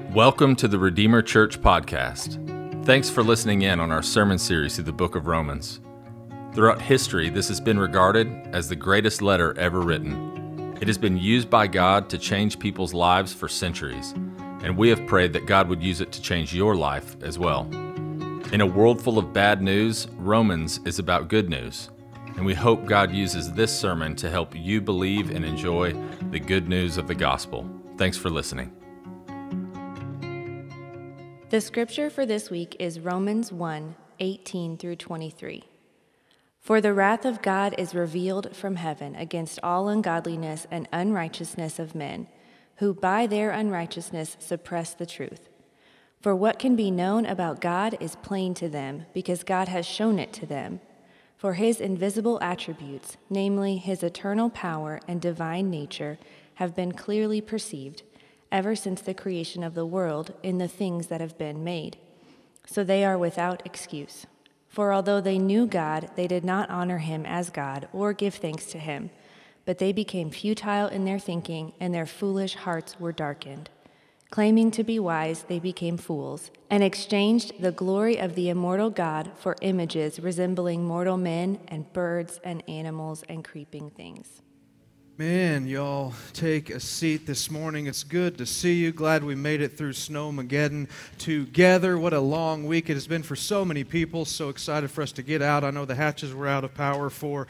Welcome to the Redeemer Church podcast. Thanks for listening in on our sermon series through the book of Romans. Throughout history, this has been regarded as the greatest letter ever written. It has been used by God to change people's lives for centuries, and we have prayed that God would use it to change your life as well. In a world full of bad news, Romans is about good news, and we hope God uses this sermon to help you believe and enjoy the good news of the gospel. Thanks for listening. The scripture for this week is Romans 1:18 through 23. For the wrath of God is revealed from heaven against all ungodliness and unrighteousness of men, who by their unrighteousness suppress the truth. For what can be known about God is plain to them, because God has shown it to them. For his invisible attributes, namely his eternal power and divine nature, have been clearly perceived ever since the creation of the world in the things that have been made. So they are without excuse. For although they knew God, they did not honor him as God or give thanks to him, but they became futile in their thinking, and their foolish hearts were darkened. Claiming to be wise, they became fools, and exchanged the glory of the immortal God for images resembling mortal men and birds and animals and creeping things. Man, y'all take a seat this morning. It's good to see you. Glad we made it through Snowmageddon together. What a long week it has been for so many people. So excited for us to get out. I know the hatches were out of power for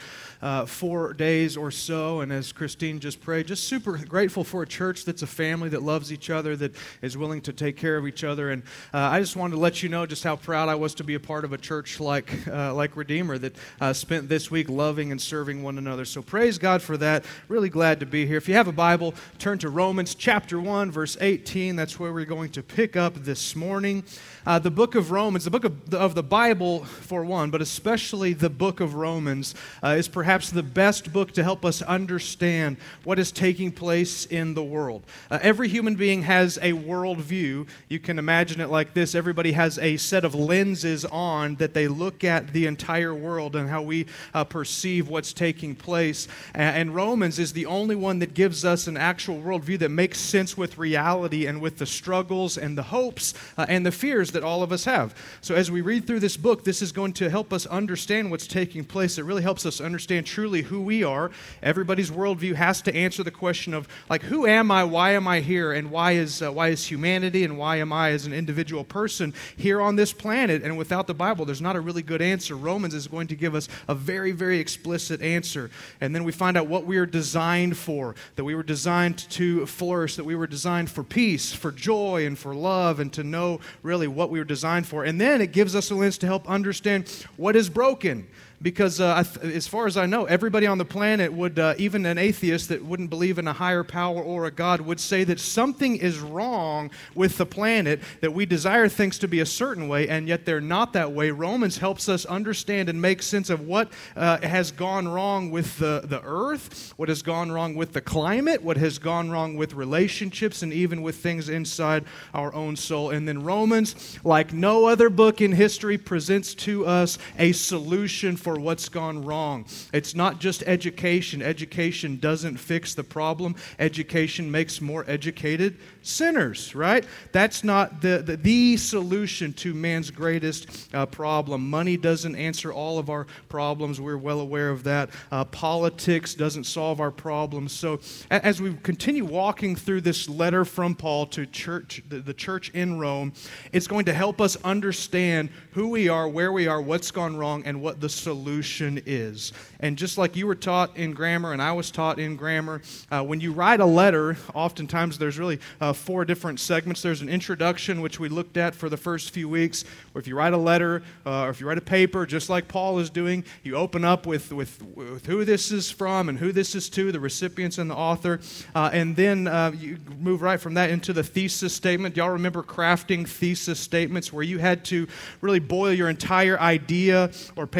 4 days or so. And as Christine just prayed, just super grateful for a church that's a family that loves each other, that is willing to take care of each other. And I just wanted to let you know just how proud I was to be a part of a church like Redeemer that spent this week loving and serving one another. So praise God for that. Really glad to be here. If you have a Bible, turn to Romans chapter 1, verse 18. That's where we're going to pick up this morning. The book of Romans, the book of the Bible for one, but especially the book of Romans, is perhaps the best book to help us understand what is taking place in the world. Every human being has a worldview. You can imagine it like this. Everybody has a set of lenses on that they look at the entire world and how we perceive what's taking place. And Romans is the only one that gives us an actual worldview that makes sense with reality and with the struggles and the hopes and the fears that all of us have. So as we read through this book, this is going to help us understand what's taking place. It really helps us understand truly who we are. Everybody's worldview has to answer the question of, like, who am I, why am I here, and why is humanity, and why am I as an individual person here on this planet? And without the Bible, there's not a really good answer. Romans is going to give us a very, very explicit answer. And then we find out what we are designed for, that we were designed to flourish, that we were designed for peace, for joy, and for love, and to know really what we were designed for. And then it gives us a lens to help understand what is broken. Because as far as I know, everybody on the planet would, even an atheist that wouldn't believe in a higher power or a God, would say that something is wrong with the planet, that we desire things to be a certain way, and yet they're not that way. Romans helps us understand and make sense of what has gone wrong with the earth, what has gone wrong with the climate, what has gone wrong with relationships, and even with things inside our own soul. And then Romans, like no other book in history, presents to us a solution for what's gone wrong. It's not just education. Education doesn't fix the problem. Education makes more educated sinners, right? That's not the solution to man's greatest problem. Money doesn't answer all of our problems. We're well aware of that. Politics doesn't solve our problems. So as we continue walking through this letter from Paul to the church in Rome, it's going to help us understand who we are, where we are, what's gone wrong, and what the solution is. And just like you were taught in grammar and I was taught in grammar, when you write a letter, oftentimes there's really 4 different segments. There's an introduction, which we looked at for the first few weeks, where if you write a letter or if you write a paper, just like Paul is doing, you open up with who this is from and who this is to, the recipients and the author, and then you move right from that into the thesis statement. Y'all remember crafting thesis statements where you had to really boil your entire idea or paper down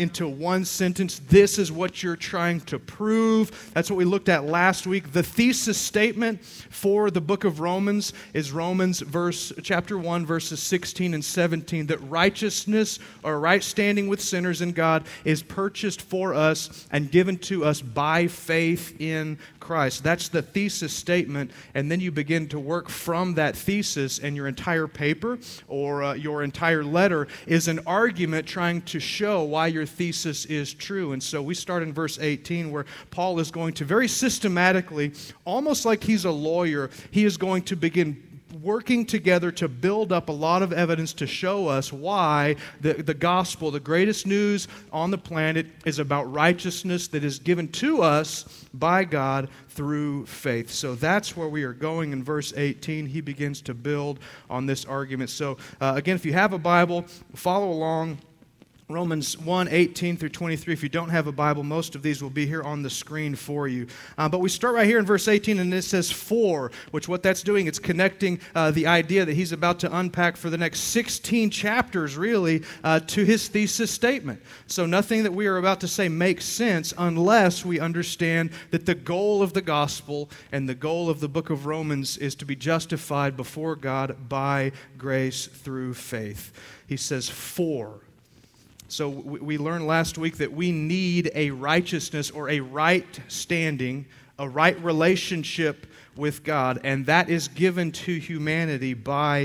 into one sentence. This is what you're trying to prove. That's what we looked at last week. The thesis statement for the book of Romans is Romans chapter 1, verses 16 and 17, that righteousness or right standing with sinners in God is purchased for us and given to us by faith in Christ. That's the thesis statement, and then you begin to work from that thesis, and your entire paper or your entire letter is an argument trying to show why your thesis is true. And so we start in verse 18, where Paul is going to very systematically, almost like he's a lawyer, he is going to begin working together to build up a lot of evidence to show us why the gospel, the greatest news on the planet, is about righteousness that is given to us by God through faith. So that's where we are going in verse 18. He begins to build on this argument. So again, if you have a Bible, follow along. Romans 1, 18 through 23. If you don't have a Bible, most of these will be here on the screen for you. But we start right here in verse 18, and it says for, which what that's doing, it's connecting the idea that he's about to unpack for the next 16 chapters, really, to his thesis statement. So nothing that we are about to say makes sense unless we understand that the goal of the gospel and the goal of the book of Romans is to be justified before God by grace through faith. He says for. So we learned last week that we need a righteousness or a right standing, a right relationship with God, and that is given to humanity by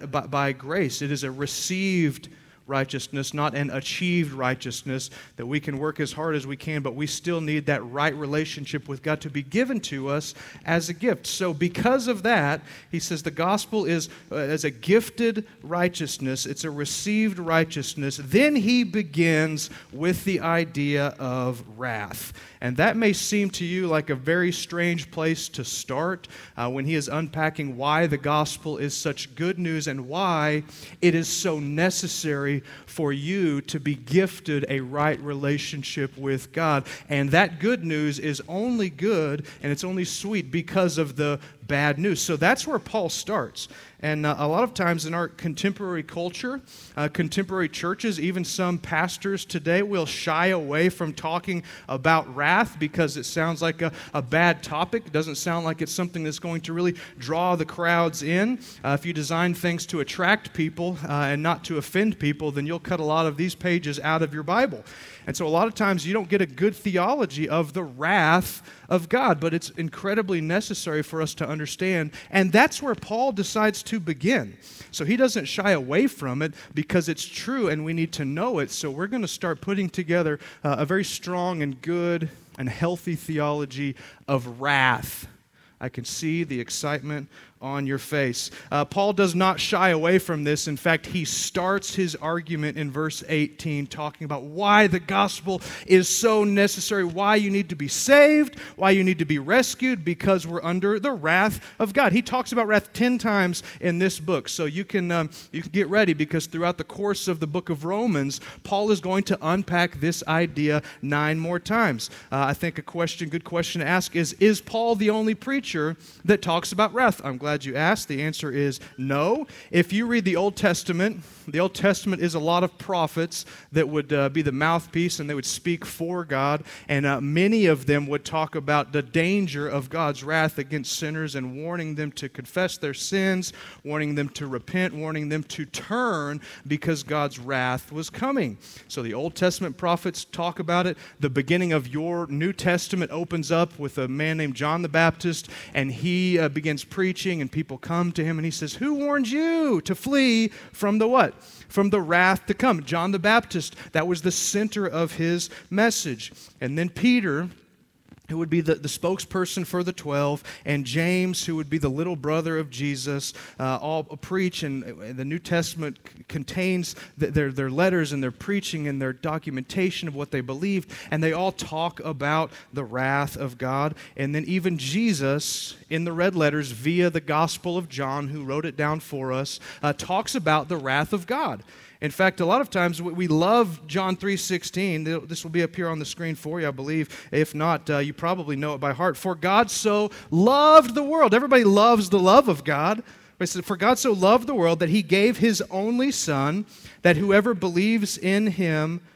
grace. It is a received righteousness, not an achieved righteousness that we can work as hard as we can, but we still need that right relationship with God to be given to us as a gift. So because of that, he says the gospel is as a gifted righteousness, it's a received righteousness. Then he begins with the idea of wrath. And that may seem to you like a very strange place to start when he is unpacking why the gospel is such good news and why it is so necessary for you to be gifted a right relationship with God. And that good news is only good and it's only sweet because of the bad news. So that's where Paul starts. And a lot of times in our contemporary culture, contemporary churches, even some pastors today will shy away from talking about wrath because it sounds like a bad topic. It doesn't sound like it's something that's going to really draw the crowds in. If you design things to attract people and not to offend people, then you'll cut a lot of these pages out of your Bible. And so a lot of times you don't get a good theology of the wrath of God, but it's incredibly necessary for us to understand. And that's where Paul decides to begin. So he doesn't shy away from it because it's true and we need to know it. So we're going to start putting together a very strong and good and healthy theology of wrath. I can see the excitement on your face. Paul does not shy away from this. In fact, he starts his argument in verse 18 talking about why the gospel is so necessary, why you need to be saved, why you need to be rescued, because we're under the wrath of God. He talks about wrath 10 times in this book, so you can get ready because throughout the course of the book of Romans, Paul is going to unpack this idea 9 more times. I think a good question to ask is Paul the only preacher that talks about wrath? I'm glad you asked. The answer is no. If you read the Old Testament is a lot of prophets that would be the mouthpiece and they would speak for God, and many of them would talk about the danger of God's wrath against sinners and warning them to confess their sins, warning them to repent, warning them to turn because God's wrath was coming. So the Old Testament prophets talk about it. The beginning of your New Testament opens up with a man named John the Baptist, and he begins preaching, and people come to him, and he says, "Who warned you to flee from the what? From the wrath to come." John the Baptist, that was the center of his message. And then Peter, who would be the spokesperson for the 12, and James, who would be the little brother of Jesus, all preach, and the New Testament contains their letters and their preaching and their documentation of what they believed, and they all talk about the wrath of God. And then even Jesus, in the red letters via the Gospel of John, who wrote it down for us, talks about the wrath of God. In fact, a lot of times we love John 3:16. This will be up here on the screen for you, I believe. If not, you probably know it by heart. For God so loved the world. Everybody loves the love of God. It says, for God so loved the world that he gave his only Son, that whoever believes in him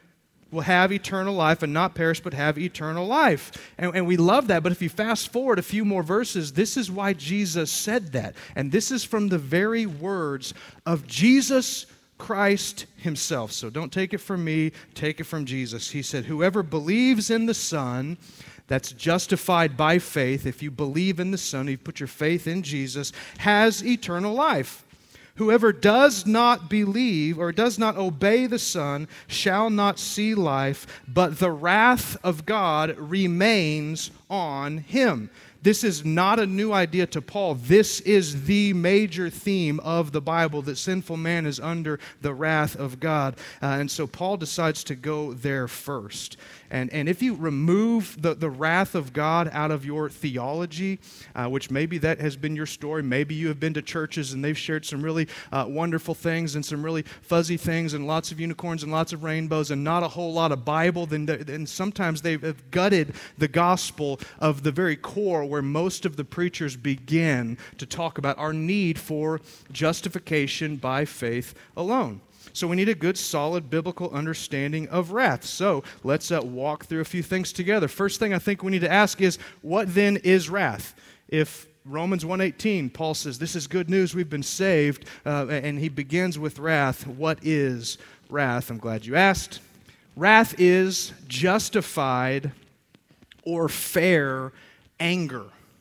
will have eternal life and not perish but have eternal life. And we love that, but if you fast forward a few more verses, this is why Jesus said that. And this is from the very words of Jesus Christ himself. So don't take it from me, take it from Jesus. He said, whoever believes in the Son, that's justified by faith, if you believe in the Son, you put your faith in Jesus, has eternal life. Whoever does not believe or does not obey the Son shall not see life, but the wrath of God remains on him. This is not a new idea to Paul. This is the major theme of the Bible, that sinful man is under the wrath of God. And so Paul decides to go there first. And if you remove the wrath of God out of your theology, which maybe that has been your story, maybe you have been to churches and they've shared some really wonderful things and some really fuzzy things and lots of unicorns and lots of rainbows and not a whole lot of Bible, then sometimes they've gutted the gospel of the very core where most of the preachers begin to talk about our need for justification by faith alone. So we need a good, solid biblical understanding of wrath. So let's walk through a few things together. First thing I think we need to ask is, what then is wrath? If Romans 1:18, Paul says, this is good news, we've been saved, and he begins with wrath. What is wrath? I'm glad you asked. Wrath is justified or fair anger.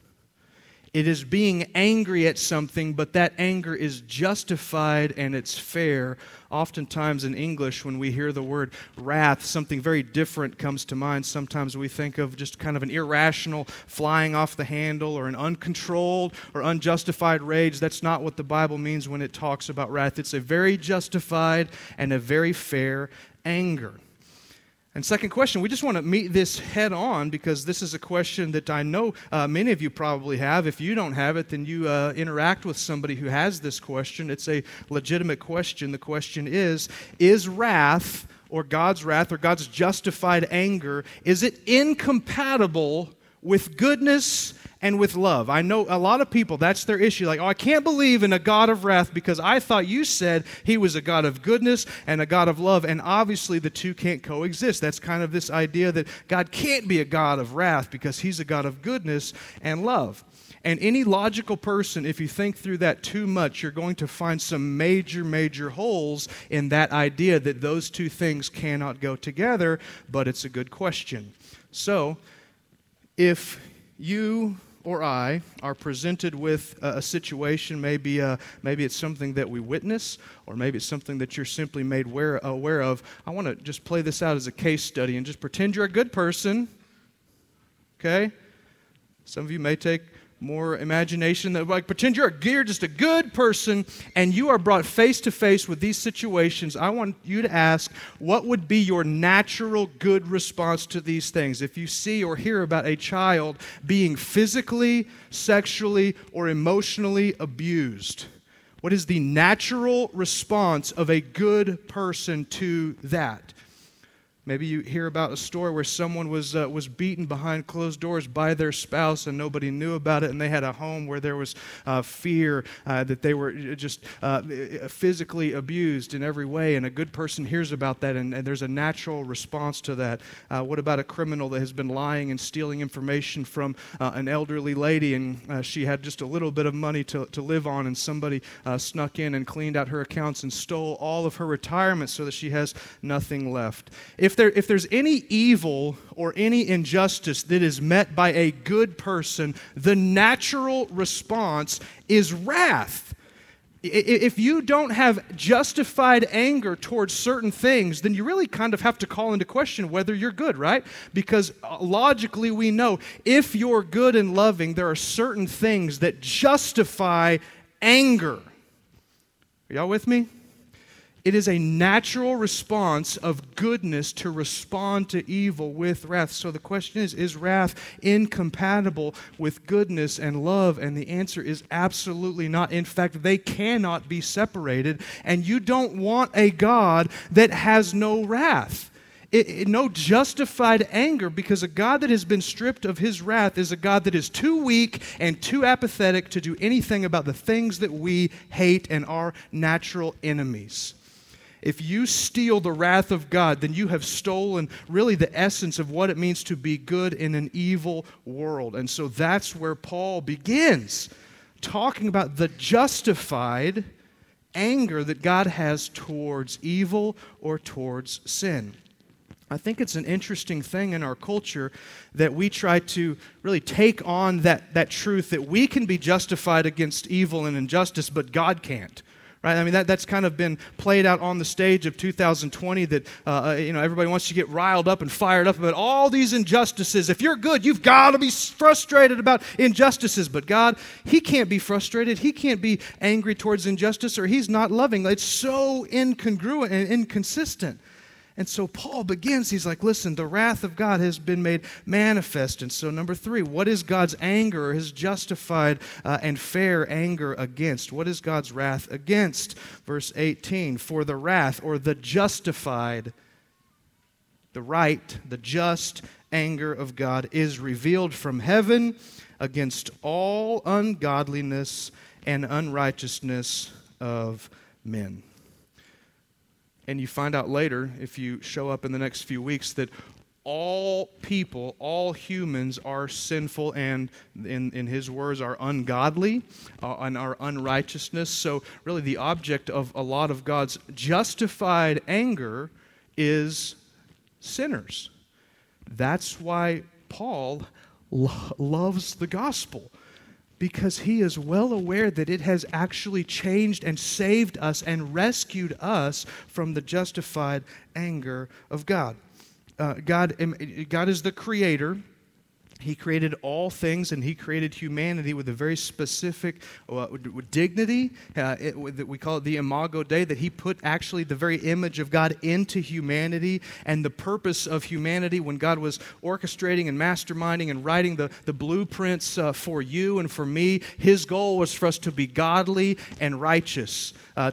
It is being angry at something, but that anger is justified and it's fair. Oftentimes in English, when we hear the word wrath, something very different comes to mind. Sometimes we think of just kind of an irrational flying off the handle or an uncontrolled or unjustified rage. That's not what the Bible means when it talks about wrath. It's a very justified and a very fair anger. And second question, we just want to meet this head on because this is a question that I know many of you probably have. If you don't have it, then you interact with somebody who has this question. It's a legitimate question. The question is wrath or God's justified anger, is it incompatible with goodness and with love? I know a lot of people, that's their issue. Like, I can't believe in a God of wrath because I thought you said he was a God of goodness and a God of love, and obviously the two can't coexist. That's kind of this idea that God can't be a God of wrath because he's a God of goodness and love. And any logical person, if you think through that too much, you're going to find some major holes in that idea that those two things cannot go together, but it's a good question. So, if you or I are presented with a situation, maybe it's something that we witness, or maybe it's something that you're simply made aware of, I want to just play this out as a case study and just pretend you're a good person, okay? Some of you may take more imagination, like pretend you're just a good person and you are brought face to face with these situations. I want you to ask, what would be your natural good response to these things? If you see or hear about a child being physically, sexually, or emotionally abused, what is the natural response of a good person to that? Maybe you hear about a story where someone was beaten behind closed doors by their spouse and nobody knew about it, and they had a home where there was fear that they were just physically abused in every way, and a good person hears about that, and there's a natural response to that. What about a criminal that has been lying and stealing information from an elderly lady, and she had just a little bit of money to live on, and somebody snuck in and cleaned out her accounts and stole all of her retirement so that she has nothing left? If there's any evil or any injustice that is met by a good person, the natural response is wrath. If you don't have justified anger towards certain things, then you really kind of have to call into question whether you're good, right? Because logically we know if you're good and loving, there are certain things that justify anger. Are y'all with me? It is a natural response of goodness to respond to evil with wrath. So the question is wrath incompatible with goodness and love? And the answer is absolutely not. In fact, they cannot be separated. And you don't want a God that has no wrath. No justified anger, because a God that has been stripped of his wrath is a God that is too weak and too apathetic to do anything about the things that we hate and are natural enemies. if you steal the wrath of God, then you have stolen really the essence of what it means to be good in an evil world. And so that's where Paul begins, talking about the justified anger that God has towards evil or towards sin. I think it's an interesting thing in our culture that we try to really take on that truth that we can be justified against evil and injustice, but God can't. Right? I mean, that's kind of been played out on the stage of 2020 that, everybody wants to get riled up and fired up about all these injustices. If you're good, you've got to be frustrated about injustices. But God, He can't be frustrated. He can't be angry towards injustice, or He's not loving. It's so incongruent and inconsistent. And so Paul begins, he's like, listen, the wrath of God has been made manifest. And so number 3, what is God's anger, or His justified and fair anger against? What is God's wrath against? Verse 18, for the wrath, or the justified, the right, the just anger of God is revealed from heaven against all ungodliness and unrighteousness of men. And you find out later, if you show up in the next few weeks, that all people, all humans are sinful and, in his words, are ungodly and are unrighteousness. So really the object of a lot of God's justified anger is sinners. That's why Paul loves the gospel, because he is well aware that it has actually changed and saved us and rescued us from the justified anger of God. God is the creator. He created all things, and He created humanity with a very specific dignity. We call it the Imago Dei, that He put actually the very image of God into humanity. And the purpose of humanity, when God was orchestrating and masterminding and writing the blueprints for you and for me, His goal was for us to be godly and righteous,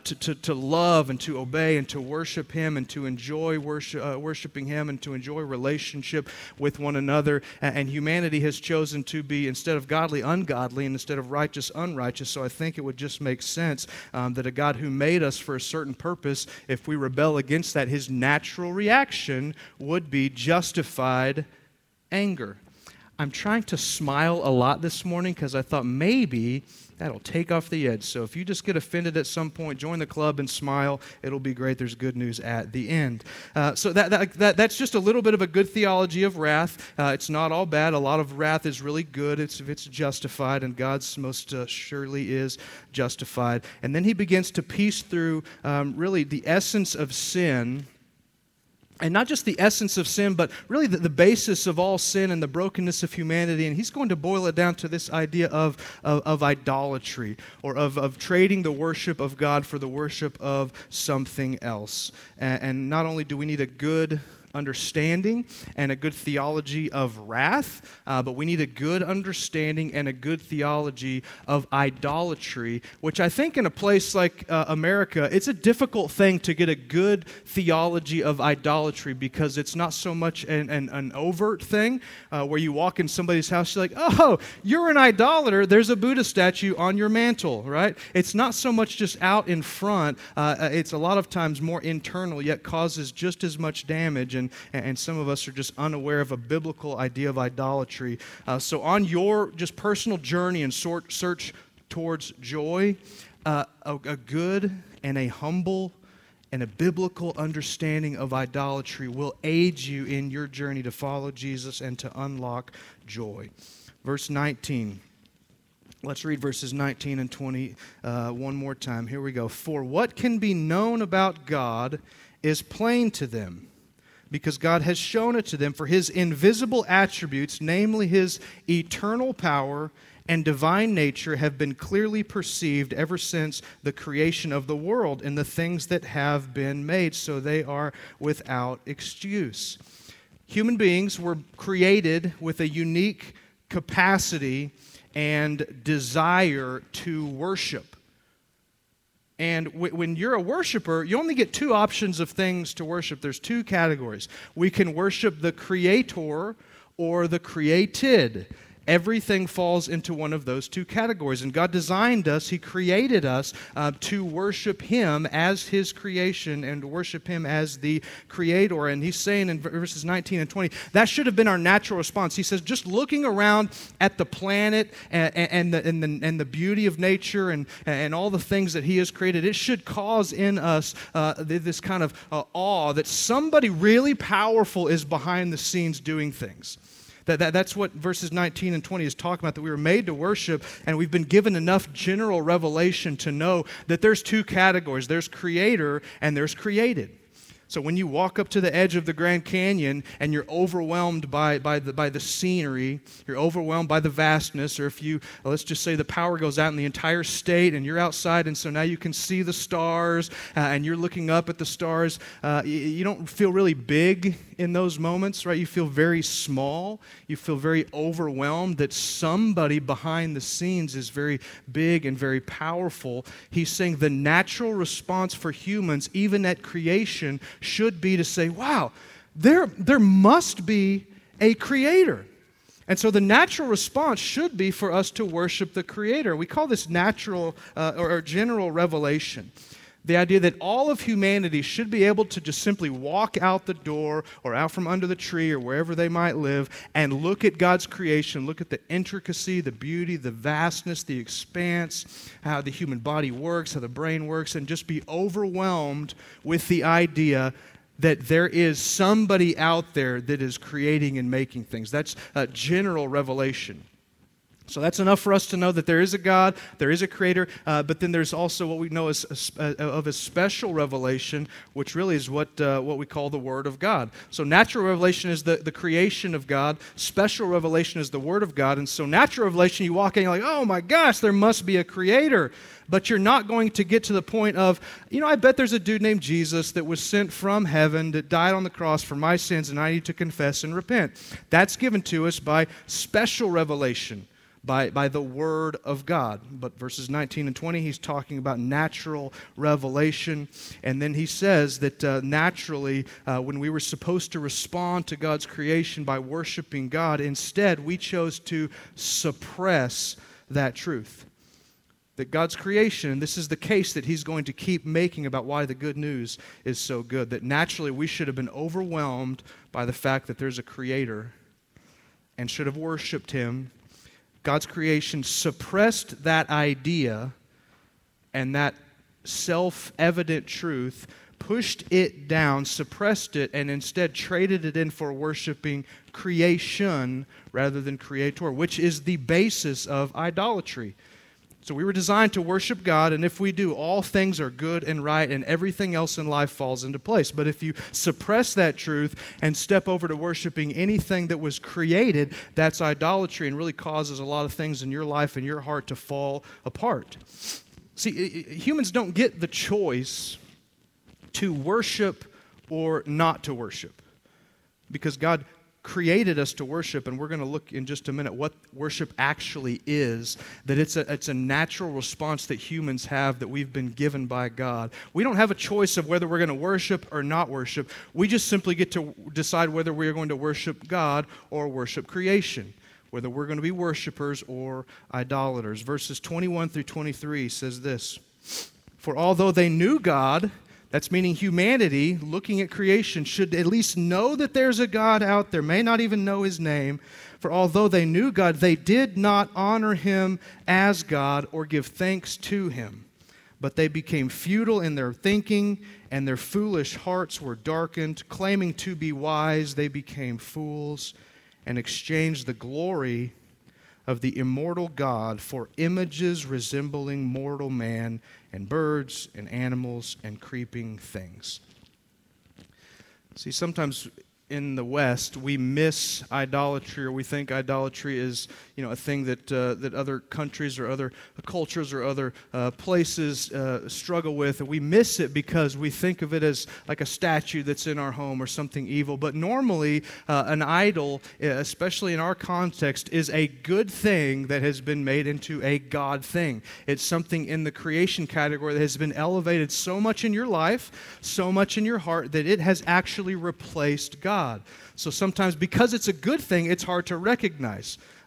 to love and to obey and to worship Him and to enjoy worshiping Him and to enjoy relationship with one another. And humanity has chosen to be, instead of godly, ungodly, and instead of righteous, unrighteous. So I think it would just make sense that a God who made us for a certain purpose, if we rebel against that, His natural reaction would be justified anger. I'm trying to smile a lot this morning because I thought maybe that'll take off the edge. So if you just get offended at some point, join the club and smile. It'll be great. There's good news at the end. So that's just a little bit of a good theology of wrath. It's not all bad. A lot of wrath is really good if it's justified, and God's most surely is justified. And then he begins to piece through really the essence of sin. And not just the essence of sin, but really the basis of all sin and the brokenness of humanity. And he's going to boil it down to this idea of idolatry, or of trading the worship of God for the worship of something else. And not only do we need a good understanding and a good theology of wrath, but we need a good understanding and a good theology of idolatry, which I think in a place like America, it's a difficult thing to get a good theology of idolatry, because it's not so much an overt thing where you walk in somebody's house, you're like, oh, you're an idolater, there's a Buddha statue on your mantle, right? It's not so much just out in front, it's a lot of times more internal, yet causes just as much damage. And some of us are just unaware of a biblical idea of idolatry. So on your just personal journey and search towards joy, a good and a humble and a biblical understanding of idolatry will aid you in your journey to follow Jesus and to unlock joy. Verse 19. Let's read verses 19 and 20 one more time. Here we go. For what can be known about God is plain to them, because God has shown it to them. For His invisible attributes, namely His eternal power and divine nature, have been clearly perceived ever since the creation of the world in the things that have been made, so they are without excuse. Human beings were created with a unique capacity and desire to worship. And when you're a worshiper, you only get two options of things to worship. There's two categories. We can worship the Creator or the created. Everything falls into one of those two categories. And God designed us, He created us to worship Him as His creation and to worship Him as the Creator. And He's saying in verses 19 and 20, that should have been our natural response. He says, just looking around at the planet and the beauty of nature and all the things that He has created, it should cause in us this kind of awe that somebody really powerful is behind the scenes doing things. That's what verses 19 and 20 is talking about, that we were made to worship, and we've been given enough general revelation to know that there's two categories. There's creator and there's created. So when you walk up to the edge of the Grand Canyon and you're overwhelmed by the scenery, you're overwhelmed by the vastness, or if you, let's just say the power goes out in the entire state and you're outside and so now you can see the stars and you're looking up at the stars, you don't feel really big in those moments, right? You feel very small. You feel very overwhelmed that somebody behind the scenes is very big and very powerful. He's saying the natural response for humans, even at creation, should be to say, wow, there must be a creator. And so the natural response should be for us to worship the Creator. We call this natural or general revelation. The idea that all of humanity should be able to just simply walk out the door or out from under the tree or wherever they might live and look at God's creation, look at the intricacy, the beauty, the vastness, the expanse, how the human body works, how the brain works, and just be overwhelmed with the idea that there is somebody out there that is creating and making things. That's a general revelation. So that's enough for us to know that there is a God, there is a Creator, but then there's also what we know as of a special revelation, which really is what we call the Word of God. So natural revelation is the creation of God. Special revelation is the Word of God. And so natural revelation, you walk in, you're like, oh my gosh, there must be a Creator. But you're not going to get to the point of, I bet there's a dude named Jesus that was sent from heaven that died on the cross for my sins and I need to confess and repent. That's given to us by special revelation. By the Word of God. But verses 19 and 20, he's talking about natural revelation. And then he says that naturally, when we were supposed to respond to God's creation by worshiping God, instead we chose to suppress that truth. That God's creation, and this is the case that he's going to keep making about why the good news is so good, that naturally we should have been overwhelmed by the fact that there's a Creator and should have worshiped Him. God's creation suppressed that idea and that self-evident truth, pushed it down, suppressed it, and instead traded it in for worshiping creation rather than Creator, which is the basis of idolatry. So we were designed to worship God, and if we do, all things are good and right, and everything else in life falls into place. But if you suppress that truth and step over to worshiping anything that was created, that's idolatry and really causes a lot of things in your life and your heart to fall apart. See, humans don't get the choice to worship or not to worship, because God created us to worship, and we're going to look in just a minute what worship actually is, that it's a natural response that humans have that we've been given by God. We don't have a choice of whether we're going to worship or not worship. We just simply get to decide whether we are going to worship God or worship creation, whether we're going to be worshipers or idolaters. Verses 21 through 23 says this, "For although they knew God," that's meaning humanity, looking at creation, should at least know that there's a God out there, may not even know His name. "For although they knew God, they did not honor Him as God or give thanks to Him. But they became futile in their thinking, and their foolish hearts were darkened. Claiming to be wise, they became fools and exchanged the glory of the immortal God for images resembling mortal man and birds and animals and creeping things." See, sometimes in the West, we miss idolatry, or we think idolatry is, a thing that other countries or other cultures or other places struggle with. And we miss it because we think of it as like a statue that's in our home or something evil. But normally, an idol, especially in our context, is a good thing that has been made into a God thing. It's something in the creation category that has been elevated so much in your life, so much in your heart, that it has actually replaced God. So sometimes, because it's a good thing, it's hard to recognize.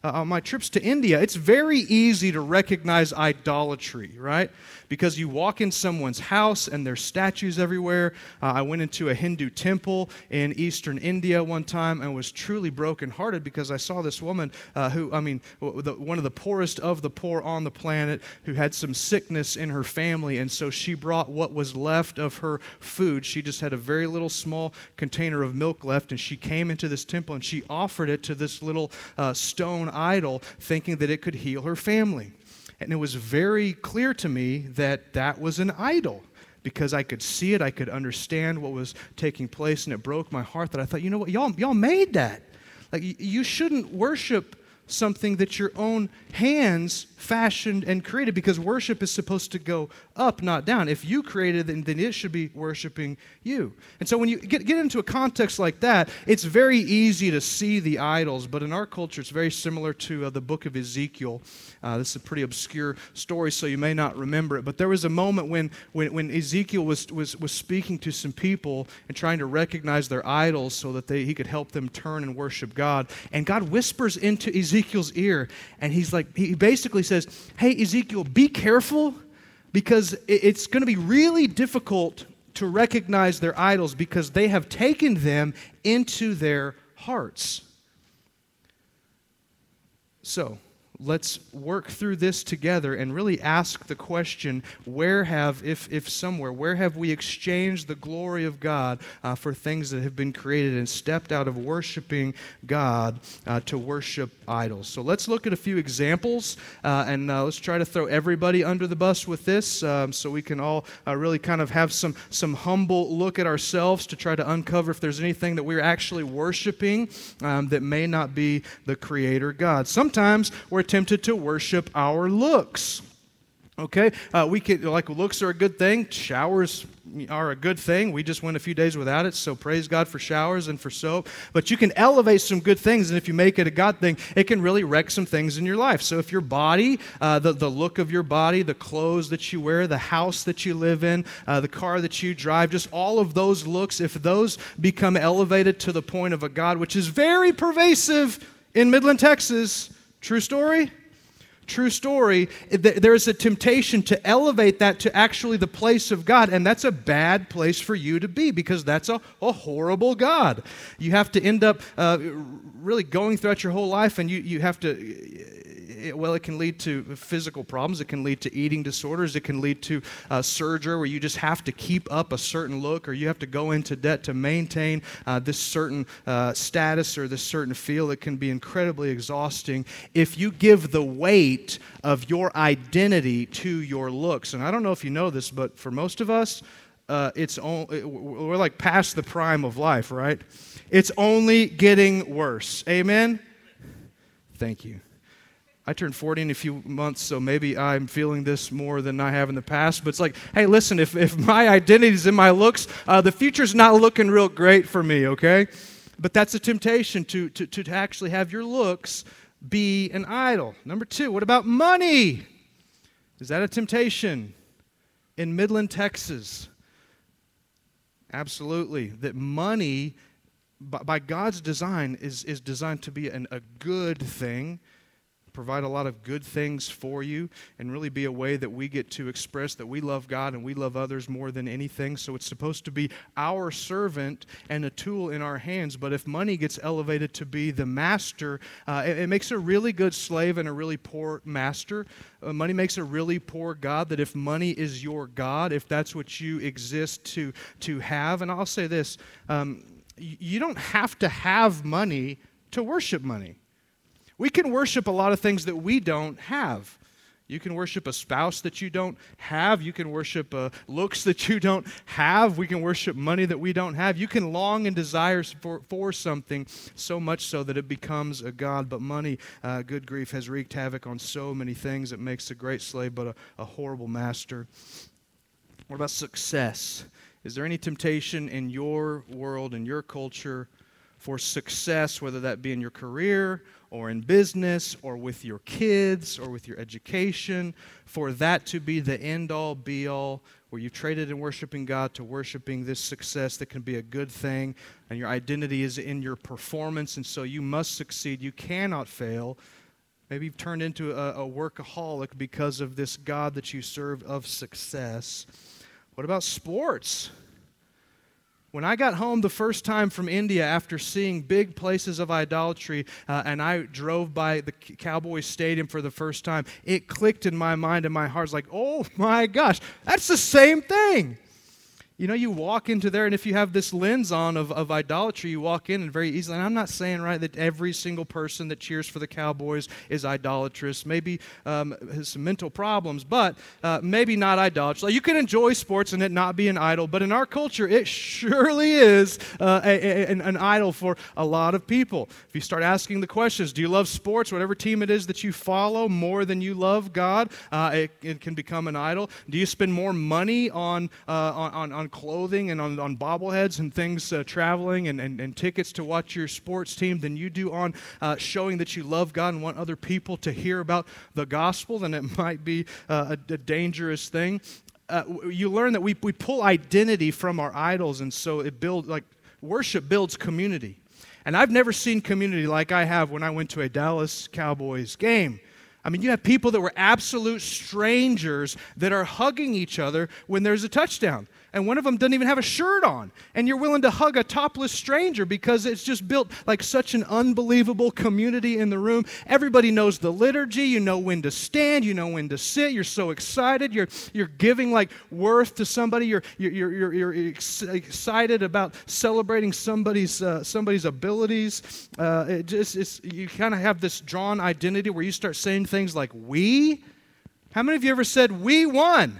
on my trips to India, it's very easy to recognize idolatry, right? Because you walk in someone's house and there's statues everywhere. I went into a Hindu temple in eastern India one time and was truly brokenhearted because I saw this woman one of the poorest of the poor on the planet who had some sickness in her family, and so she brought what was left of her food. She just had a very little small container of milk left, and she came into this temple and she offered it to this little stone idol, thinking that it could heal her family. And it was very clear to me that that was an idol because I could see it, I could understand what was taking place, and it broke my heart that I thought, you know what, y'all made that. Like, you shouldn't worship something that your own hands fashioned and created, because worship is supposed to go up, not down. If you created it, then it should be worshiping you. And so when you get into a context like that, it's very easy to see the idols, but in our culture it's very similar to the book of Ezekiel. This is a pretty obscure story, so you may not remember it, but there was a moment when Ezekiel was speaking to some people and trying to recognize their idols so that he could help them turn and worship God. And God whispers into Ezekiel's ear, and he basically says, hey, Ezekiel, be careful, because it's going to be really difficult to recognize their idols because they have taken them into their hearts. So, let's work through this together and really ask the question, where have we exchanged the glory of God for things that have been created and stepped out of worshiping God to worship idols? So let's look at a few examples, and let's try to throw everybody under the bus with this, so we can all really kind of have some humble look at ourselves to try to uncover if there's anything that we're actually worshiping that may not be the Creator God. Sometimes we're tempted to worship our looks. Okay, looks are a good thing. Showers are a good thing. We just went a few days without it, so praise God for showers and for soap. But you can elevate some good things, and if you make it a God thing, it can really wreck some things in your life. So if your body, the look of your body, the clothes that you wear, the house that you live in, the car that you drive, just all of those looks, if those become elevated to the point of a God, which is very pervasive in Midland, Texas, true story? True story. There is a temptation to elevate that to actually the place of God, and that's a bad place for you to be because that's a horrible God. You have to end up really going throughout your whole life, and you have to... Well, it can lead to physical problems. It can lead to eating disorders. It can lead to surgery where you just have to keep up a certain look, or you have to go into debt to maintain this certain status or this certain feel. It can be incredibly exhausting if you give the weight of your identity to your looks. And I don't know if you know this, but for most of us, we're like past the prime of life, right? It's only getting worse. Amen? Thank you. I turned 40 in a few months, so maybe I'm feeling this more than I have in the past. But it's like, hey, listen, if my identity is in my looks, the future's not looking real great for me, okay? But that's a temptation to actually have your looks be an idol. Number 2, what about money? Is that a temptation? In Midland, Texas, absolutely. That money, by God's design, is designed to be a good thing, provide a lot of good things for you, and really be a way that we get to express that we love God and we love others more than anything. So it's supposed to be our servant and a tool in our hands. But if money gets elevated to be the master, it makes a really good slave and a really poor master. Money makes a really poor God, that if money is your God, if that's what you exist to have. And I'll say this, you don't have to have money to worship money. We can worship a lot of things that we don't have. You can worship a spouse that you don't have. You can worship looks that you don't have. We can worship money that we don't have. You can long and desire for something so much so that it becomes a god. But money, good grief, has wreaked havoc on so many things. It makes a great slave but a horrible master. What about success? Is there any temptation in your world, in your culture, for success, whether that be in your career or in business or with your kids or with your education, for that to be the end-all, be-all, where you've traded in worshiping God to worshiping this success that can be a good thing, and your identity is in your performance, and so you must succeed, you cannot fail. Maybe you've turned into a workaholic because of this God that you serve of success. What about sports? When I got home the first time from India after seeing big places of idolatry, and I drove by the Cowboys Stadium for the first time, it clicked in my mind and my heart. It's like, oh my gosh, that's the same thing. You know, you walk into there, and if you have this lens on of idolatry, you walk in and very easily, and I'm not saying, right, that every single person that cheers for the Cowboys is idolatrous. Maybe has some mental problems, but maybe not idolatrous. Like, you can enjoy sports and it not be an idol, but in our culture, it surely is an idol for a lot of people. If you start asking the questions, do you love sports, whatever team it is that you follow, more than you love God, it can become an idol. Do you spend more money on clothing and on bobbleheads and things, traveling and tickets to watch your sports team than you do on showing that you love God and want other people to hear about the gospel? Then it might be a dangerous thing. You learn that we pull identity from our idols, and so worship builds community. And I've never seen community like I have when I went to a Dallas Cowboys game. I mean, you have people that were absolute strangers that are hugging each other when there's a touchdown. And one of them doesn't even have a shirt on. And you're willing to hug a topless stranger because it's just built like such an unbelievable community in the room. Everybody knows the liturgy. You know when to stand. You know when to sit. You're so excited. You're giving like worth to somebody. You're excited about celebrating somebody's abilities. You kind of have this drawn identity where you start saying things like "we." How many of you ever said "we won"?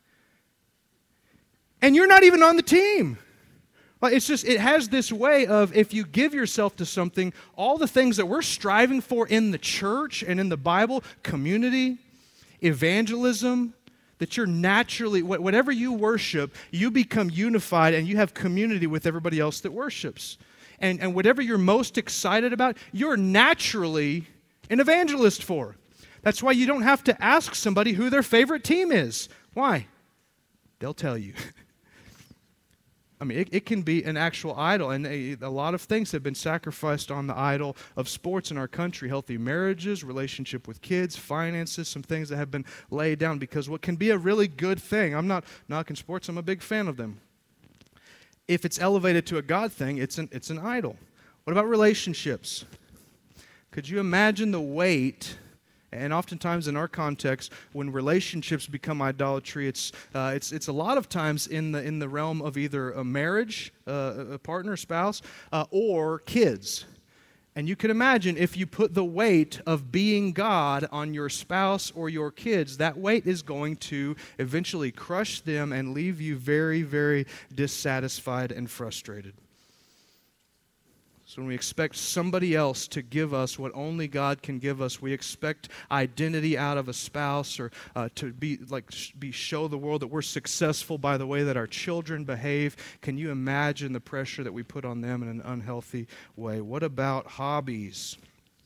And you're not even on the team. Like, it has this way of, if you give yourself to something, all the things that we're striving for in the church and in the Bible, community, evangelism, that you're naturally, whatever you worship, you become unified and you have community with everybody else that worships. And whatever you're most excited about, you're naturally an evangelist for. That's why you don't have to ask somebody who their favorite team is. Why? They'll tell you. I mean, it can be an actual idol, and a lot of things have been sacrificed on the idol of sports in our country. Healthy marriages, relationship with kids, finances, some things that have been laid down, because what can be a really good thing, I'm not knocking sports, I'm a big fan of them. If it's elevated to a God thing, it's an idol. What about relationships? Could you imagine the weight? And oftentimes in our context, when relationships become idolatry, it's a lot of times in the realm of either a marriage, a partner, spouse, or kids. And you can imagine if you put the weight of being God on your spouse or your kids, that weight is going to eventually crush them and leave you very, very dissatisfied and frustrated. So when we expect somebody else to give us what only God can give us, we expect identity out of a spouse, or to show the world that we're successful by the way that our children behave. Can you imagine the pressure that we put on them in an unhealthy way? What about hobbies?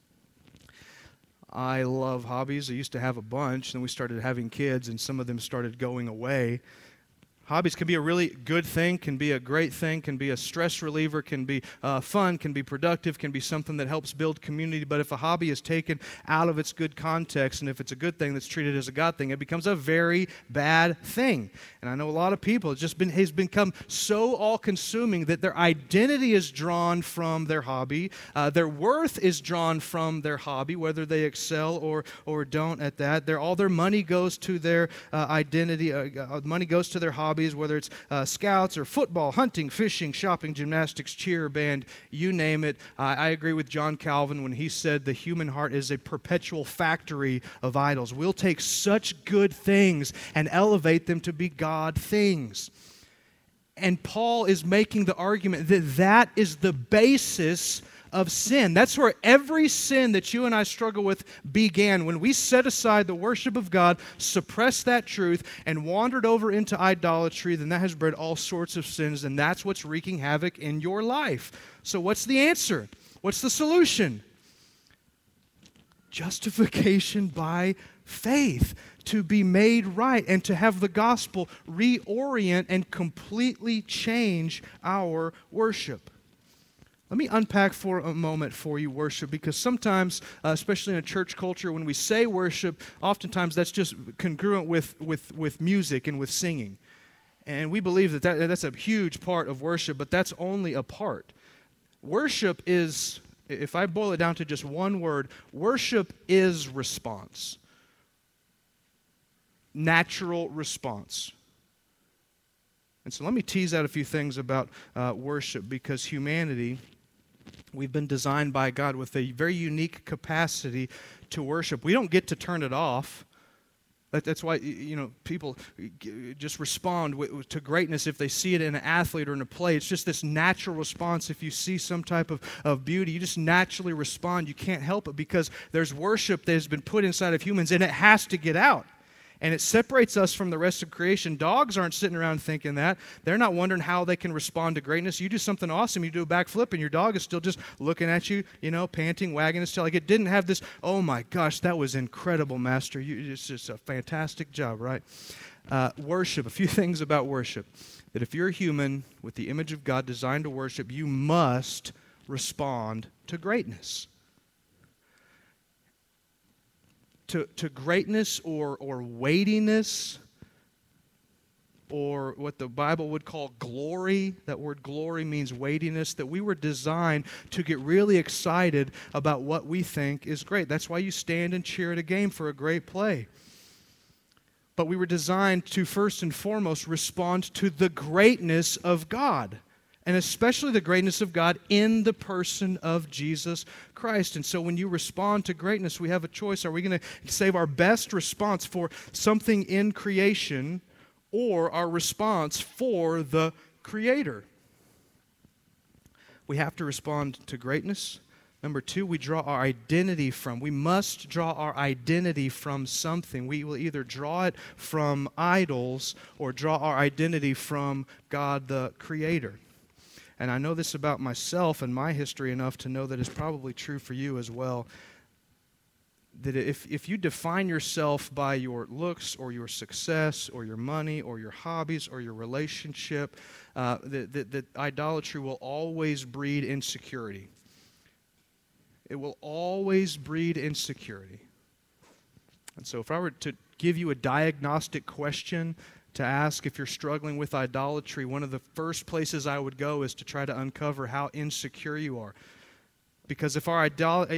I love hobbies. I used to have a bunch, then we started having kids, and some of them started going away. Hobbies can be a really good thing, can be a great thing, can be a stress reliever, can be fun, can be productive, can be something that helps build community. But if a hobby is taken out of its good context, and if it's a good thing that's treated as a God thing, it becomes a very bad thing. And I know a lot of people, has become so all-consuming that their identity is drawn from their hobby. Their worth is drawn from their hobby, whether they excel or don't at that. All their money goes to their identity. Money goes to their hobby. Whether it's scouts or football, hunting, fishing, shopping, gymnastics, cheer, band, you name it. I agree with John Calvin when he said the human heart is a perpetual factory of idols. We'll take such good things and elevate them to be God things. And Paul is making the argument that is the basis of sin. That's where every sin that you and I struggle with began. When we set aside the worship of God, suppressed that truth, and wandered over into idolatry, then that has bred all sorts of sins, and that's what's wreaking havoc in your life. So what's the answer? What's the solution? Justification by faith, to be made right, and to have the gospel reorient and completely change our worship. Let me unpack for a moment for you worship, because sometimes, especially in a church culture, when we say worship, oftentimes that's just congruent with music and with singing. And we believe that's a huge part of worship, but that's only a part. Worship is, if I boil it down to just one word, worship is response. Natural response. And so let me tease out a few things about worship, because humanity, we've been designed by God with a very unique capacity to worship. We don't get to turn it off. That's why, people just respond to greatness if they see it in an athlete or in a play. It's just this natural response. If you see some type of beauty, you just naturally respond. You can't help it, because there's worship that has been put inside of humans, and it has to get out. And it separates us from the rest of creation. Dogs aren't sitting around thinking that. They're not wondering how they can respond to greatness. You do something awesome, you do a backflip, and your dog is still just looking at you, panting, wagging its tail. Like, it didn't have this, oh my gosh, that was incredible, Master. It's just a fantastic job, right? Worship, a few things about worship. That if you're a human with the image of God designed to worship, you must respond to greatness. To greatness or weightiness, or what the Bible would call glory. That word glory means weightiness, that we were designed to get really excited about what we think is great. That's why you stand and cheer at a game for a great play. But we were designed to first and foremost respond to the greatness of God, and especially the greatness of God in the person of Jesus Christ. And so when you respond to greatness, we have a choice. Are we going to save our best response for something in creation, or our response for the Creator? We have to respond to greatness. Number two, we draw our identity from. We must draw our identity from something. We will either draw it from idols or draw our identity from God the Creator. And I know this about myself and my history enough to know that it's probably true for you as well. That if you define yourself by your looks or your success or your money or your hobbies or your relationship, that idolatry will always breed insecurity. It will always breed insecurity. And so if I were to give you a diagnostic question to ask if you're struggling with idolatry, one of the first places I would go is to try to uncover how insecure you are. Because if our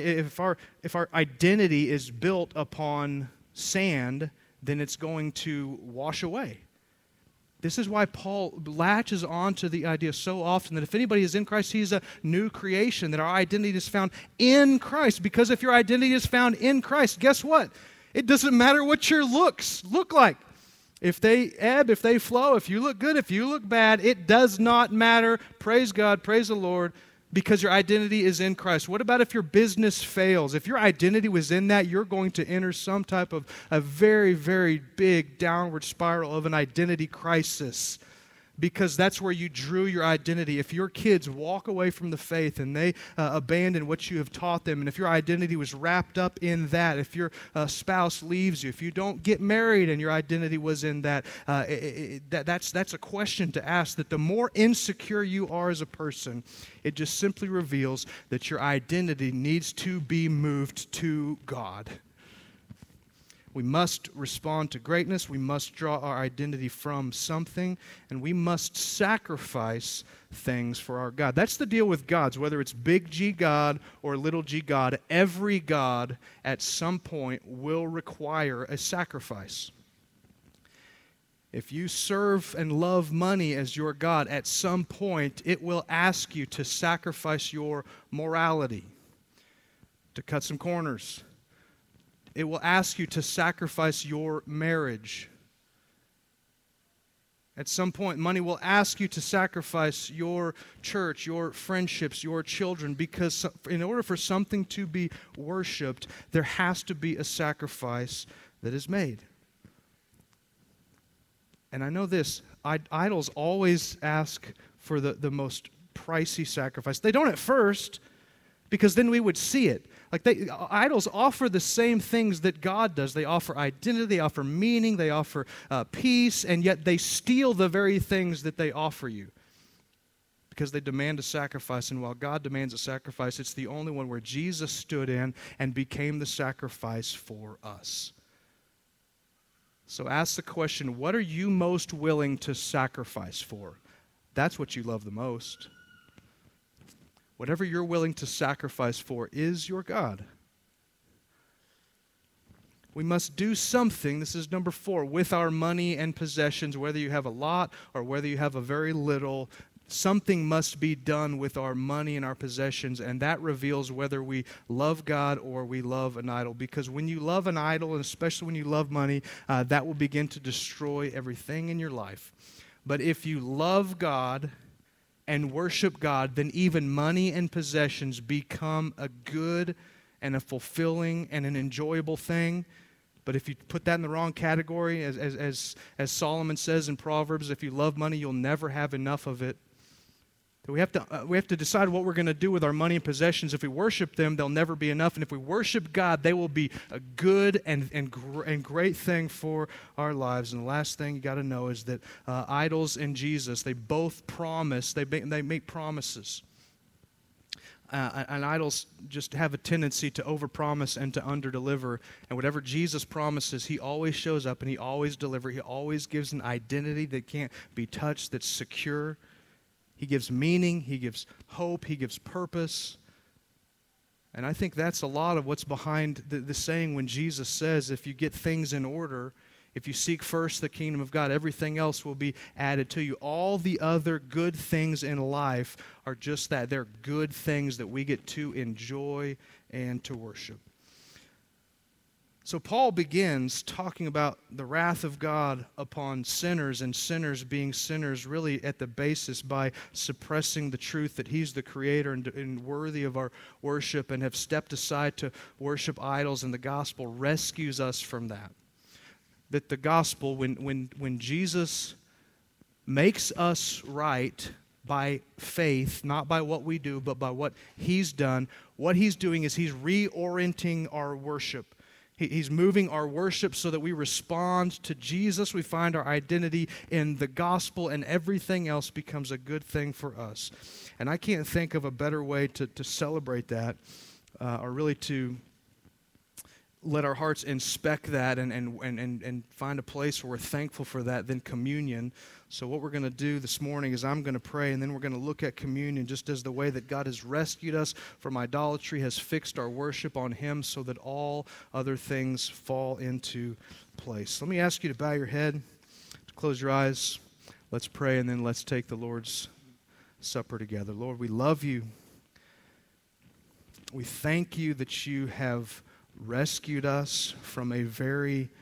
identity is built upon sand, then it's going to wash away. This is why Paul latches on to the idea so often that if anybody is in Christ, he's a new creation, that our identity is found in Christ. Because if your identity is found in Christ, guess what? It doesn't matter what your looks look like. If they ebb, if they flow, if you look good, if you look bad, it does not matter. Praise God, praise the Lord, because your identity is in Christ. What about if your business fails? If your identity was in that, you're going to enter some type of a very, very big downward spiral of an identity crisis, because that's where you drew your identity. If your kids walk away from the faith and they abandon what you have taught them, and if your identity was wrapped up in that, if your spouse leaves you, if you don't get married and your identity was in that, that's a question to ask. That the more insecure you are as a person, it just simply reveals that your identity needs to be moved to God. We must respond to greatness. We must draw our identity from something, and we must sacrifice things for our God. That's the deal with gods, whether it's big G God or little g God. Every God at some point will require a sacrifice. If you serve and love money as your God, at some point it will ask you to sacrifice your morality, to cut some corners. It will ask you to sacrifice your marriage. At some point, money will ask you to sacrifice your church, your friendships, your children, because in order for something to be worshiped, there has to be a sacrifice that is made. And I know this, idols always ask for the most pricey sacrifice. They don't at first, because then we would see it. Idols offer the same things that God does. They offer identity, they offer meaning, they offer peace, and yet they steal the very things that they offer you. because they demand a sacrifice. And while God demands a sacrifice, it's the only one where Jesus stood in and became the sacrifice for us. So ask the question, what are you most willing to sacrifice for? That's what you love the most. Whatever you're willing to sacrifice for is your God. We must do something, this is number 4, with our money and possessions, whether you have a lot or whether you have a very little. Something must be done with our money and our possessions, and that reveals whether we love God or we love an idol. Because when you love an idol, and especially when you love money, that will begin to destroy everything in your life. But if you love God and worship God, then even money and possessions become a good and a fulfilling and an enjoyable thing. But if you put that in the wrong category, as Solomon says in Proverbs, if you love money, you'll never have enough of it. We have to decide what we're going to do with our money and possessions. If we worship them, they'll never be enough. And if we worship God, they will be a good and great thing for our lives. And the last thing you got to know is that idols and Jesus, they both promise, they make promises. And idols just have a tendency to overpromise and to underdeliver. And whatever Jesus promises, he always shows up and he always delivers. He always gives an identity that can't be touched, that's secure. He gives meaning, he gives hope, he gives purpose. And I think that's a lot of what's behind the saying when Jesus says, if you get things in order, if you seek first the kingdom of God, everything else will be added to you. All the other good things in life are just that. They're good things that we get to enjoy and to worship. So Paul begins talking about the wrath of God upon sinners, and sinners being sinners really at the basis by suppressing the truth that he's the creator and worthy of our worship, and have stepped aside to worship idols, and the gospel rescues us from that. That the gospel, when Jesus makes us right by faith, not by what we do, but by what he's done, what he's doing is he's reorienting our worship. He's moving our worship so that we respond to Jesus. We find our identity in the gospel, and everything else becomes a good thing for us. And I can't think of a better way to celebrate that, or really to let our hearts inspect that and find a place where we're thankful for that than communion. So what we're going to do this morning is I'm going to pray, and then we're going to look at communion just as the way that God has rescued us from idolatry, has fixed our worship on him so that all other things fall into place. Let me ask you to bow your head, to close your eyes. Let's pray, and then let's take the Lord's Supper together. Lord, we love you. We thank you that you have rescued us from a very,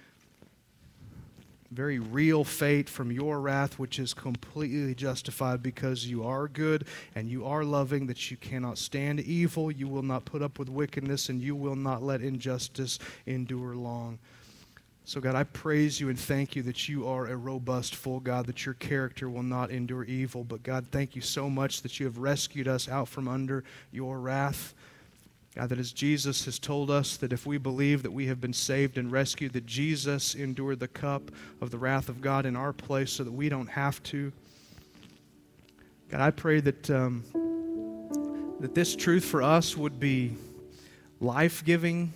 very real fate, from your wrath, which is completely justified because you are good and you are loving, that you cannot stand evil, you will not put up with wickedness, and you will not let injustice endure long. So God, I praise you and thank you that you are a robust, full God, that your character will not endure evil. But God, thank you so much that you have rescued us out from under your wrath. God, that as Jesus has told us that if we believe that we have been saved and rescued, that Jesus endured the cup of the wrath of God in our place so that we don't have to. God, I pray that that this truth for us would be life-giving.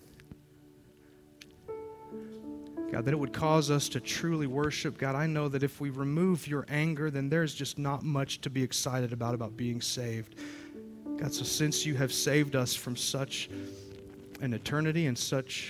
God, that it would cause us to truly worship. God, I know that if we remove your anger, then there's just not much to be excited about being saved. God, so since you have saved us from such an eternity and such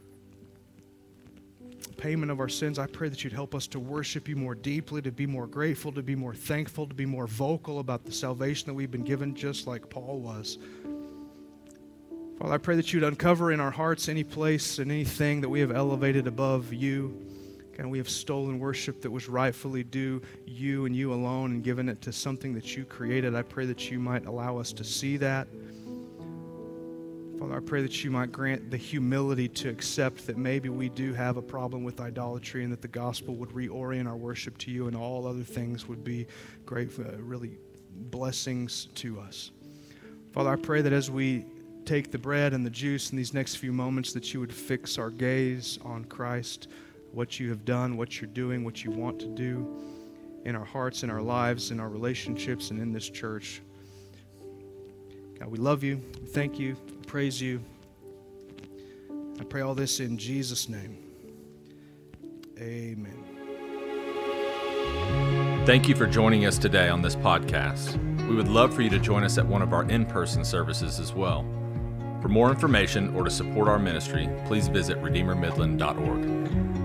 payment of our sins, I pray that you'd help us to worship you more deeply, to be more grateful, to be more thankful, to be more vocal about the salvation that we've been given, just like Paul was. Father, I pray that you'd uncover in our hearts any place and anything that we have elevated above you. God, we have stolen worship that was rightfully due you and you alone and given it to something that you created. I pray that you might allow us to see that. Father, I pray that you might grant the humility to accept that maybe we do have a problem with idolatry, and that the gospel would reorient our worship to you, and all other things would be great, really blessings to us. Father, I pray that as we take the bread and the juice in these next few moments, that you would fix our gaze on Christ, what you have done, what you're doing, what you want to do. in our hearts, in our lives, in our relationships, and in this church. God, we love you, thank you, praise you. I pray all this in Jesus' name. Amen. Thank you for joining us today on this podcast. We would love for you to join us at one of our in-person services as well. For more information or to support our ministry, please visit redeemermidland.org.